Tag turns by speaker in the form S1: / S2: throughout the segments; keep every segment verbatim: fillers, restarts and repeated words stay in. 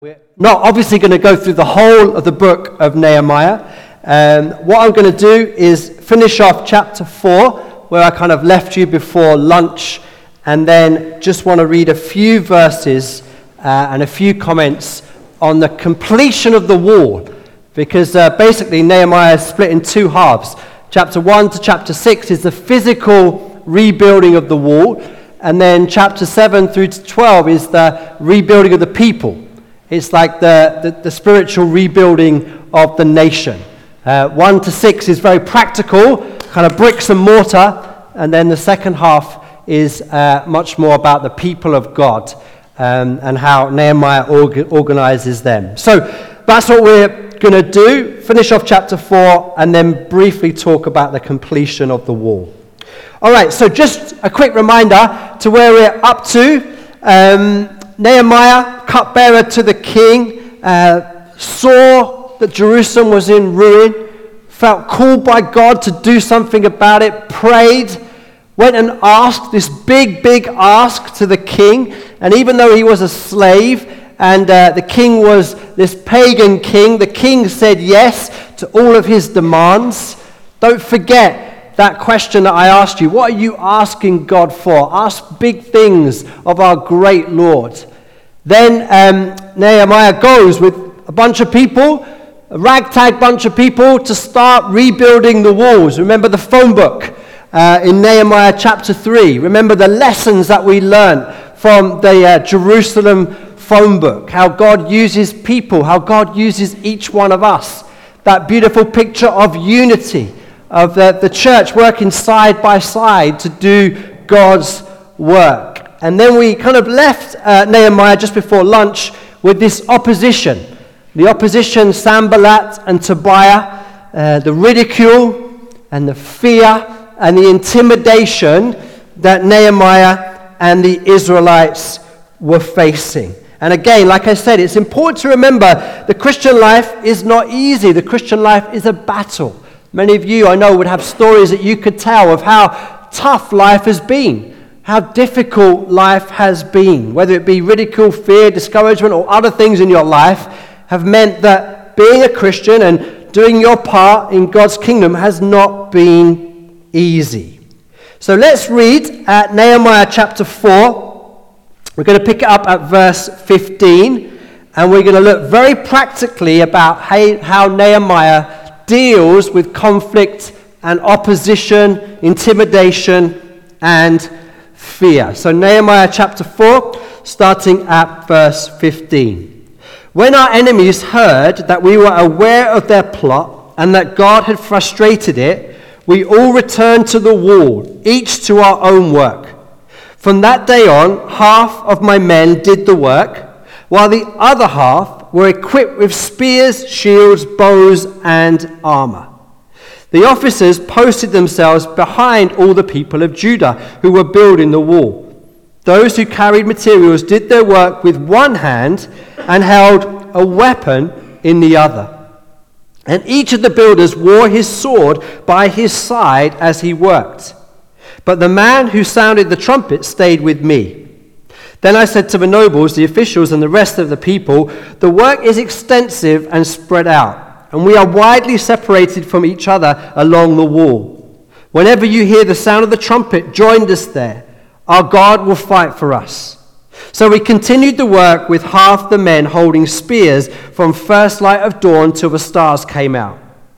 S1: We're not obviously going to go through the whole of the book of Nehemiah. Um, what I'm going to do is finish off chapter four, where I kind of left you before lunch, and then just want to read a few verses uh, and a few comments on the completion of the wall, because uh, basically Nehemiah is split in two halves. Chapter one to chapter six is the physical rebuilding of the wall, and then chapter seven through to twelve is the rebuilding of the people. It's like the, the, the spiritual rebuilding of the nation. Uh, one to six is very practical, kind of bricks and mortar, and then the second half is uh, much more about the people of God um, and how Nehemiah org- organizes them. So that's what we're going to do, finish off chapter four, and then briefly talk about the completion of the wall. All right, so just a quick reminder to where we're up to. Um, Nehemiah, cupbearer to the king, uh, saw that Jerusalem was in ruin, felt called by God to do something about it, prayed, went and asked this big, big ask to the king. And even though he was a slave and uh, the king was this pagan king, the king said yes to all of his demands. Don't forget that question that I asked you. What are you asking God for? Ask big things of our great Lord. Then um, Nehemiah goes with a bunch of people, a ragtag bunch of people, to start rebuilding the walls. Remember the phone book uh, in Nehemiah chapter three. Remember the lessons that we learned from the uh, Jerusalem phone book. How God uses people, how God uses each one of us. That beautiful picture of unity, of the, the church working side by side to do God's work. And then we kind of left uh, Nehemiah just before lunch with this opposition. The opposition, Sanballat and Tobiah, uh, the ridicule and the fear and the intimidation that Nehemiah and the Israelites were facing. And again, like I said, it's important to remember the Christian life is not easy. The Christian life is a battle. Many of you, I know, would have stories that you could tell of how tough life has been. How difficult life has been, whether it be ridicule, fear, discouragement, or other things in your life, have meant that being a Christian and doing your part in God's kingdom has not been easy. So let's read at Nehemiah chapter four. We're going to pick it up at verse fifteen, and we're going to look very practically about how, how Nehemiah deals with conflict and opposition, intimidation, and fear. So Nehemiah chapter four, starting at verse fifteen. When our enemies heard that we were aware of their plot and that God had frustrated it, we all returned to the wall, each to our own work. From that day on, half of my men did the work, while the other half were equipped with spears, shields, bows, and armor. The officers posted themselves behind all the people of Judah who were building the wall. Those who carried materials did their work with one hand and held a weapon in the other. And each of the builders wore his sword by his side as he worked. But the man who sounded the trumpet stayed with me. Then I said to the nobles, the officials, and the rest of the people, the work is extensive and spread out, and we are widely separated from each other along the wall. Whenever you hear the sound of the trumpet, join us there. Our God will fight for us. So we continued the work with half the men holding spears from first light of dawn till the stars came out.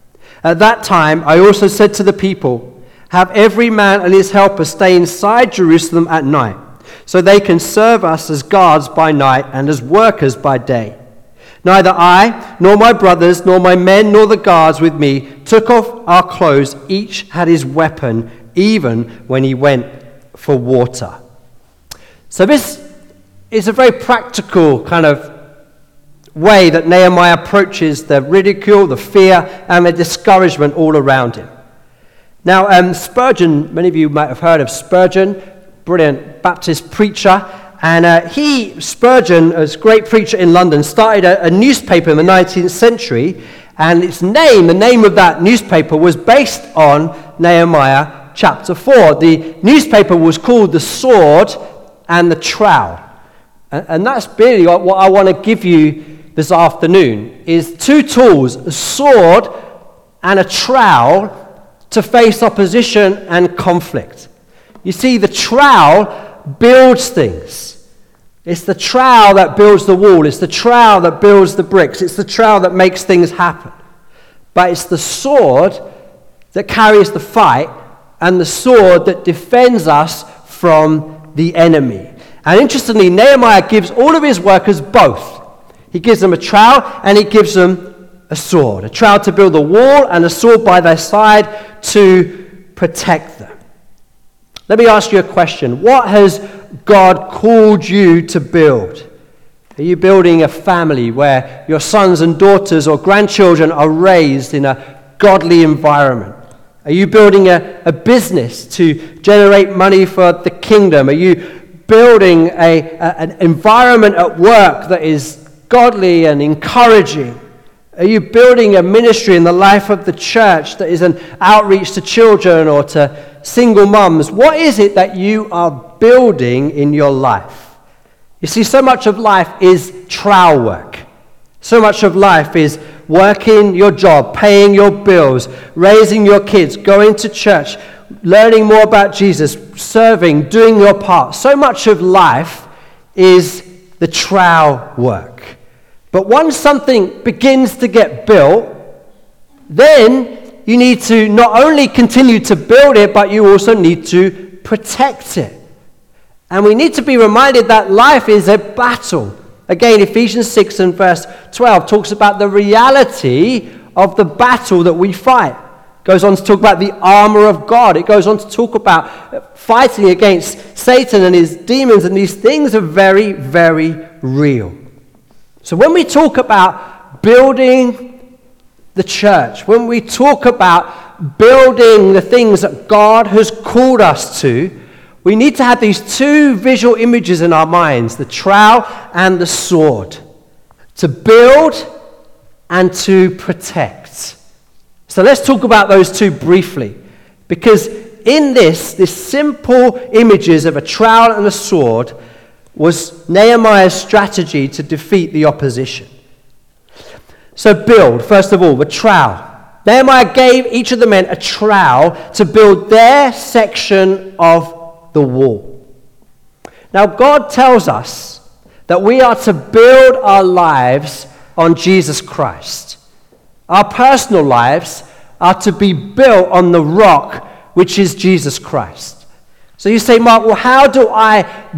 S1: At that time, I also said to the people, have every man and his helper stay inside Jerusalem at night, so they can serve us as guards by night and as workers by day. Neither I, nor my brothers, nor my men, nor the guards with me took off our clothes. Each had his weapon, even when he went for water. So this is a very practical kind of way that Nehemiah approaches the ridicule, the fear, and the discouragement all around him. Now, um, Spurgeon, many of you might have heard of Spurgeon, brilliant Baptist preacher. And uh, he, Spurgeon, as a great preacher in London, started a, a newspaper in the nineteenth century, and its name, the name of that newspaper, was based on Nehemiah chapter four. The newspaper was called The Sword and the Trowel. And, and that's really what I want to give you this afternoon, is two tools, a sword and a trowel, to face opposition and conflict. You see, the trowel builds things. It's the trowel that builds the wall. It's the trowel that builds the bricks. It's the trowel that makes things happen. But it's the sword that carries the fight, and the sword that defends us from the enemy. And interestingly, Nehemiah gives all of his workers both. He gives them a trowel and he gives them a sword. A trowel to build a wall and a sword by their side to protect them. Let me ask you a question. What has God called you to build? Are you building a family where your sons and daughters or grandchildren are raised in a godly environment? Are you building a, a business to generate money for the kingdom? Are you building a, a, an environment at work that is godly and encouraging? Are you building a ministry in the life of the church that is an outreach to children or to single mums? What is it that you are building in your life? You see, so much of life is trowel work. So much of life is working your job, paying your bills, raising your kids, going to church, learning more about Jesus, serving, doing your part. So much of life is the trowel work. But once something begins to get built, then you need to not only continue to build it, but you also need to protect it. And we need to be reminded that life is a battle. Again, Ephesians six and verse twelve talks about the reality of the battle that we fight. It goes on to talk about the armor of God. It goes on to talk about fighting against Satan and his demons, and these things are very, very real. So when we talk about building the church, when we talk about building the things that God has called us to, we need to have these two visual images in our minds, the trowel and the sword, to build and to protect. So let's talk about those two briefly, because in this, this simple images of a trowel and a sword was Nehemiah's strategy to defeat the opposition. So build, first of all, the trowel. Nehemiah gave each of the men a trowel to build their section of the wall. Now, God tells us that we are to build our lives on Jesus Christ. Our personal lives are to be built on the rock, which is Jesus Christ. So you say, Mark, well, how do I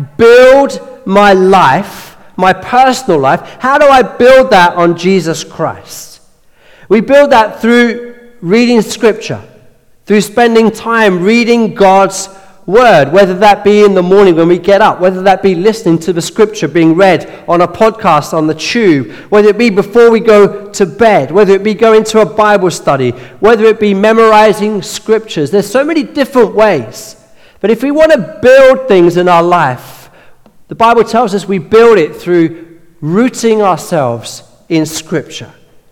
S1: build my life, my personal life? How do I build that on Jesus Christ? We build that through reading Scripture, through spending time reading God's Word, whether that be in the morning when we get up, whether that be listening to the Scripture being read on a podcast on the tube, whether it be before we go to bed, whether it be going to a Bible study, whether it be memorizing Scriptures. There's so many different ways. But if we want to build things in our life, the Bible tells us we build it through rooting ourselves in Scripture.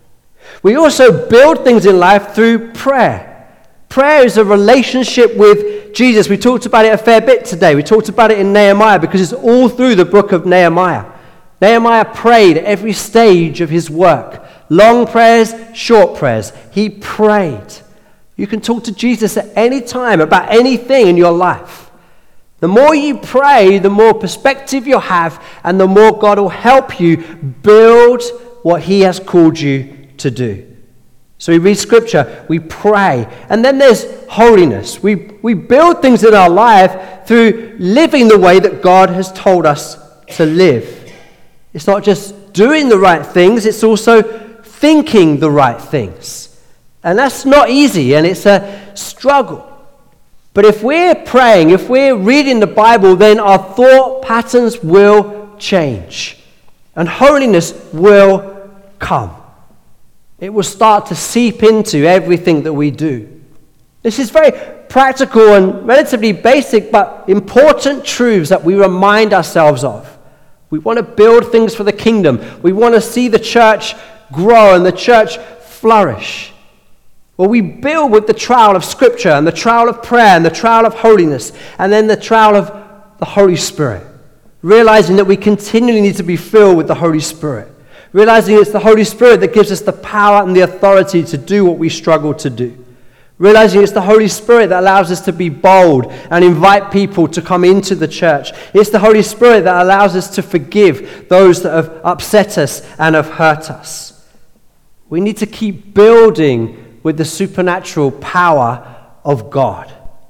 S1: We also build things in life through prayer. Prayer is a relationship with Jesus. We talked about it a fair bit today. We talked about it in Nehemiah because it's all through the book of Nehemiah. Nehemiah prayed at every stage of his work. Long prayers, short prayers. He prayed. You can talk to Jesus at any time about anything in your life. The more you pray, the more perspective you'll have, and the more God will help you build what he has called you to do. So we read Scripture, we pray, and then there's holiness. We, we build things in our life through living the way that God has told us to live. It's not just doing the right things, it's also thinking the right things. And that's not easy, and it's a struggle. But if we're praying, if we're reading the Bible, then our thought patterns will change. And holiness will come. It will start to seep into everything that we do. This is very practical and relatively basic, but important truths that we remind ourselves of. We want to build things for the kingdom. We want to see the church grow and the church flourish. Well, we build with the trowel of Scripture and the trowel of prayer and the trowel of holiness and then the trowel of the Holy Spirit. realizing that we continually need to be filled with the Holy Spirit, realizing it's the Holy Spirit that gives us the power and the authority to do what we struggle to do, realizing it's the Holy Spirit that allows us to be bold and invite people to come into the church. It's the Holy Spirit that allows us to forgive those that have upset us and have hurt us. We need to keep building with the supernatural power of God.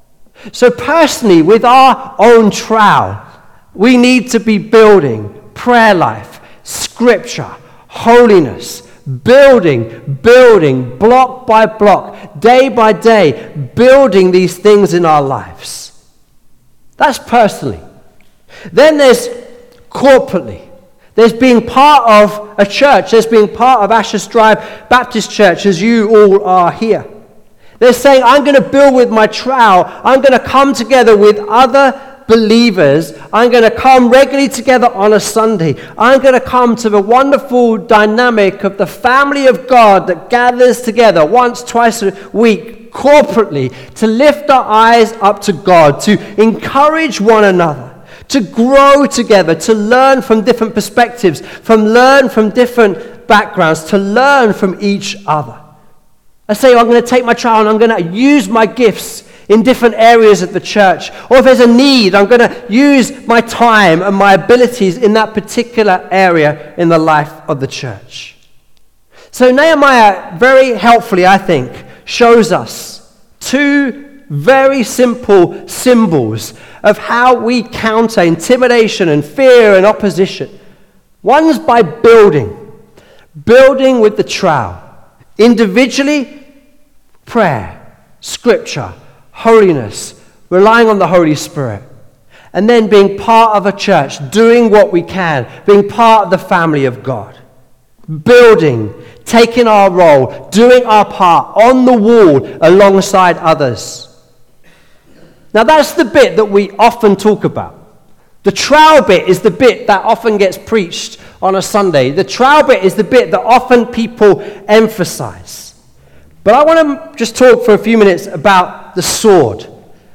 S1: So personally, with our own trowel, we need to be building prayer life, scripture, holiness, building, building, block by block, day by day, building these things in our lives. That's personally. Then there's corporately. There's being part of a church. There's being part of Ashers Drive Baptist Church, as you all are here. They're saying, I'm going to build with my trowel. I'm going to come together with other believers. I'm going to come regularly together on a Sunday. I'm going to come to the wonderful dynamic of the family of God that gathers together once, twice a week, corporately, to lift our eyes up to God, to encourage one another, to grow together, to learn from different perspectives, from learn from different backgrounds, to learn from each other. I say, I'm going to take my trowel and I'm going to use my gifts in different areas of the church. Or if there's a need, I'm going to use my time and my abilities in that particular area in the life of the church. So Nehemiah, very helpfully, I think, shows us two very simple symbols of how we counter intimidation and fear and opposition. One's by building, building with the trowel. Individually, prayer, scripture, holiness, relying on the Holy Spirit, and then being part of a church, doing what we can, being part of the family of God, building, taking our role, doing our part on the wall alongside others. Now that's the bit that we often talk about. The trowel bit is the bit that often gets preached on a Sunday. The trowel bit is the bit that often people emphasize. But I want to just talk for a few minutes about the sword,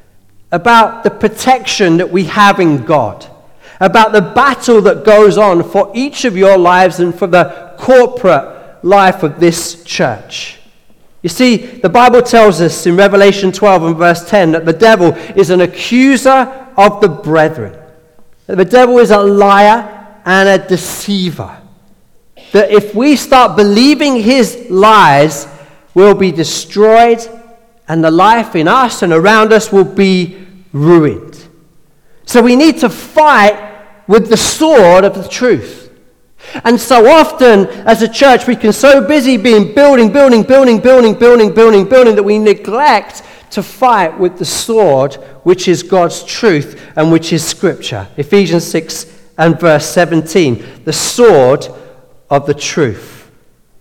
S1: about the protection that we have in God, about the battle that goes on for each of your lives and for the corporate life of this church. You see, the Bible tells us in Revelation twelve and verse ten that the devil is an accuser of the brethren. That the devil is a liar and a deceiver. That if we start believing his lies, we'll be destroyed and the life in us and around us will be ruined. So we need to fight with the sword of the truth. And so often as a church we can so busy being building, building, building, building, building, building, building that we neglect to fight with the sword which is God's truth and which is scripture. Ephesians six and verse seventeen, the sword of the truth.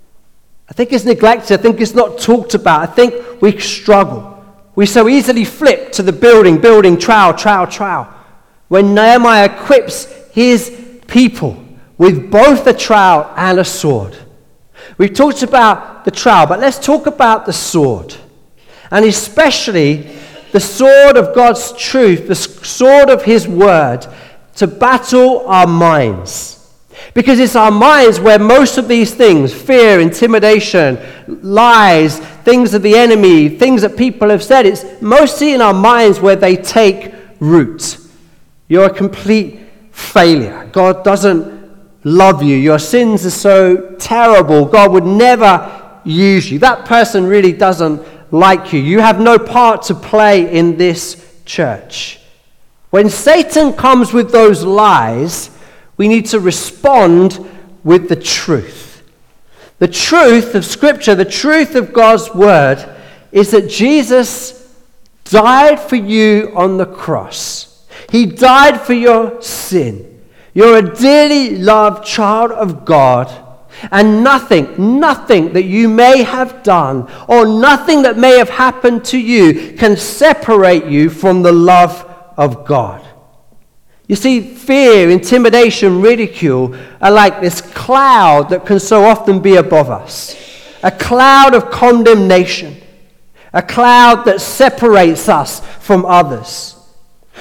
S1: I think it's neglected. I think it's not talked about. I think we struggle. We so easily flip to the building, building, trowel, trowel, trowel. When Nehemiah equips his people with both a trowel and a sword. We've talked about the trowel, but let's talk about the sword. And especially the sword of God's truth, the sword of his word, to battle our minds. Because it's our minds where most of these things, fear, intimidation, lies, things of the enemy, things that people have said, it's mostly in our minds where they take root. You're a complete failure. God doesn't love you. Your sins are so terrible. God would never use you. That person really doesn't like you. You have no part to play in this church. When Satan comes with those lies, we need to respond with the truth. The truth of Scripture, the truth of God's Word, is that Jesus died for you on the cross. He died for your sin. You're a dearly loved child of God, and nothing, nothing that you may have done or nothing that may have happened to you can separate you from the love of God. You see, fear, intimidation, ridicule are like this cloud that can so often be above us. A cloud of condemnation. A cloud that separates us from others.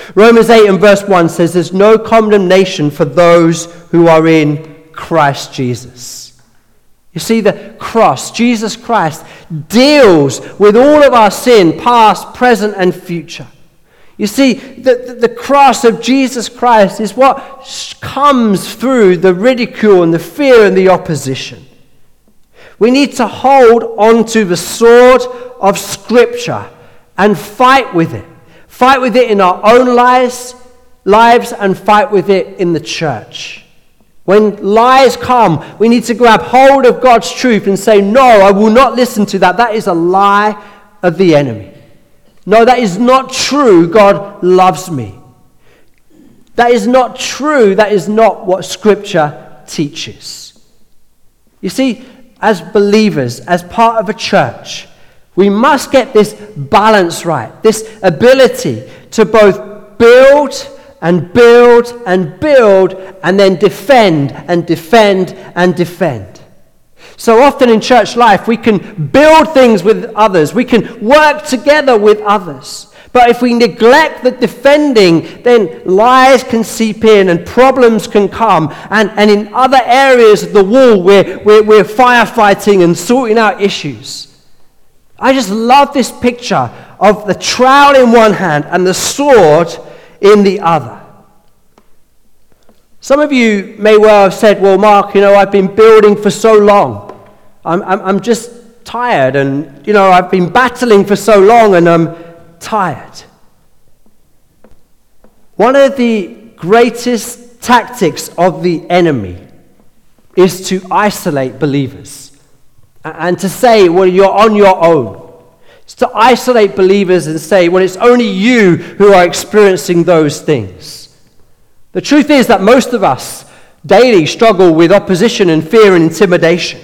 S1: Romans eight and verse one says there's no condemnation for those who are in Christ Jesus. You see, the cross, Jesus Christ, deals with all of our sin, past, present, and future. You see, the, the, the cross of Jesus Christ is what comes through the ridicule and the fear and the opposition. We need to hold onto the sword of Scripture and fight with it. Fight with it in our own lives, lives and fight with it in the church. When lies come, we need to grab hold of God's truth and say, no, I will not listen to that. That is a lie of the enemy. No, that is not true. God loves me. That is not true. That is not what Scripture teaches. You see, as believers, as part of a church, we must get this balance right, this ability to both build and build and build and then defend and defend and defend. So often in church life, we can build things with others. We can work together with others. But if we neglect the defending, then lies can seep in and problems can come. And, and in other areas of the wall, we're, we're, we're firefighting and sorting out issues. I just love this picture of the trowel in one hand and the sword in the other. Some of you may well have said, well, Mark, you know, I've been building for so long. I'm, I'm, I'm just tired and, you know, I've been battling for so long and I'm tired. One of the greatest tactics of the enemy is to isolate believers and to say, well, you're on your own. It's to isolate believers and say, well, it's only you who are experiencing those things. The truth is that most of us daily struggle with opposition and fear and intimidation.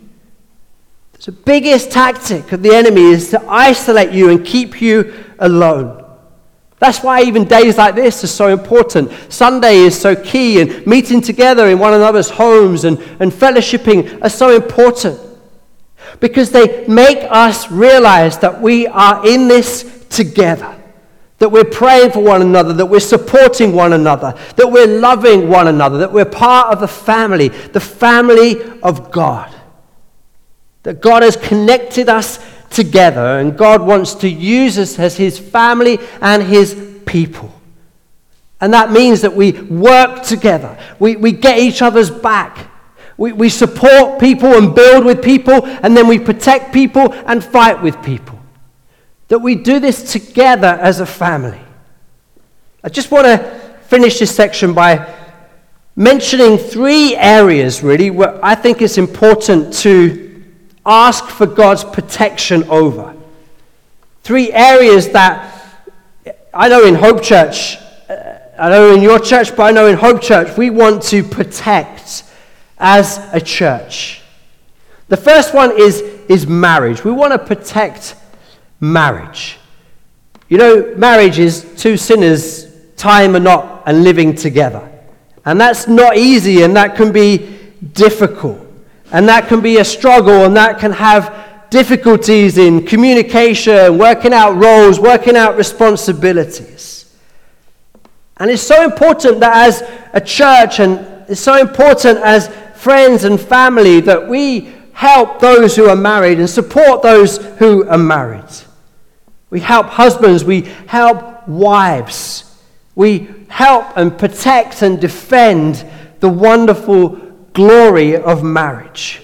S1: The biggest tactic of the enemy is to isolate you and keep you alone. That's why even days like this are so important. Sunday is so key, and meeting together in one another's homes and, and fellowshipping are so important. Because they make us realize that we are in this together. That we're praying for one another, that we're supporting one another, that we're loving one another, that we're part of the family, the family of God. That God has connected us together and God wants to use us as His family and His people. And that means that we work together. We, we get each other's back. We, we support people and build with people, and then we protect people and fight with people. That we do this together as a family. I just want to finish this section by mentioning three areas, really, where I think it's important to ask for God's protection over. Three areas that I know in Hope Church, uh, I know in your church, but I know in Hope Church, we want to protect as a church. The first one is, is marriage. We want to protect marriage. You know, marriage is two sinners tying a knot and living together. And that's not easy, and that can be difficult. And that can be a struggle, and that can have difficulties in communication, working out roles, working out responsibilities. And it's so important that as a church, and it's so important as friends and family, that we help those who are married and support those who are married. We help husbands, we help wives. We help and protect and defend the wonderful glory of marriage.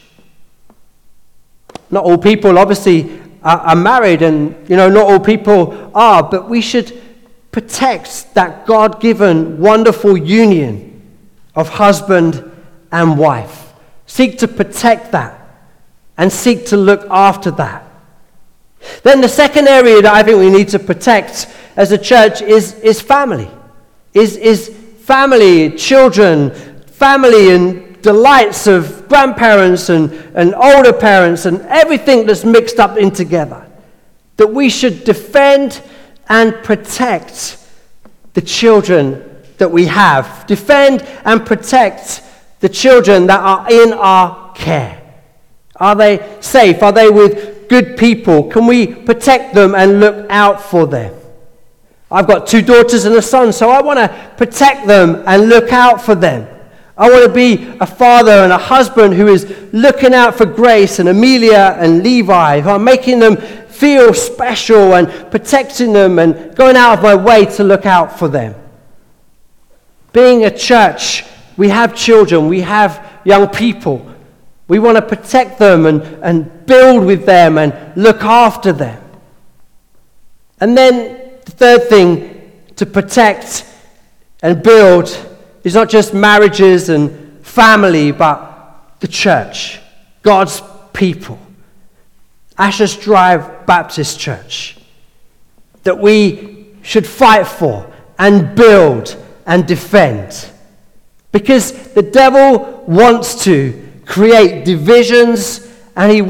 S1: Not all people obviously are, are married, and you know not all people are, but we should protect that God-given wonderful union of husband and wife. Seek to protect that and seek to look after that. Then the second area that I think we need to protect as a church is, is family. Is, is family, children, family and delights of grandparents and, and older parents and everything that's mixed up in together. That we should defend and protect the children that we have. Defend and protect the children that are in our care. Are they safe? Are they with good people? Can we protect them and look out for them? I've got two daughters and a son, so I want to protect them and look out for them. I want to be a father and a husband who is looking out for Grace and Amelia and Levi, who are making them feel special and protecting them and going out of my way to look out for them. Being a church, we have children, we have young people. We want to protect them and, and build with them and look after them. And then the third thing to protect and build is not just marriages and family, but the church, God's people. Ashers Drive Baptist Church, that we should fight for and build and defend. Because the devil wants to create divisions and he